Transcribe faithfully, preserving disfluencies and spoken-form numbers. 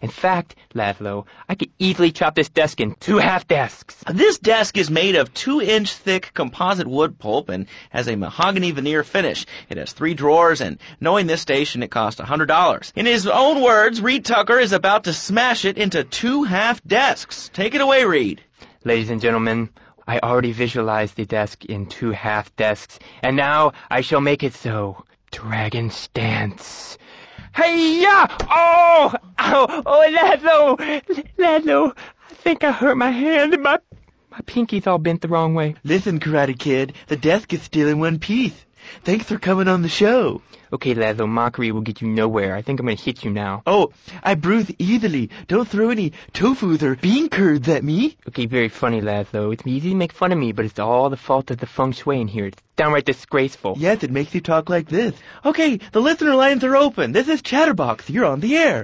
In fact, Laszlo, I could easily chop this desk in two half desks. This desk is made of two-inch thick composite wood pulp and has a mahogany veneer finish. It has three drawers, and knowing this station, it cost one hundred dollars. In his own words, Reed Tucker is about to smash it into two half desks. Take it away, Reed. Ladies and gentlemen, I already visualized the desk in two half desks, and now I shall make it so. Dragon stance. Hey-ya! Oh! Ow! Oh, Laszlo! Laszlo, I think I hurt my hand and my, my pinky's all bent the wrong way. Listen, Karate Kid, the desk is still in one piece. Thanks for coming on the show. Okay, Laszlo, mockery will get you nowhere. I think I'm gonna hit you now. Oh, I bruise easily. Don't throw any tofus or bean curds at me. Okay, very funny, Laszlo. It's easy to make fun of me, but it's all the fault of the feng shui in here. It's downright disgraceful. Yes, it makes you talk like this. Okay, the listener lines are open. This is Chatterbox. You're on the air.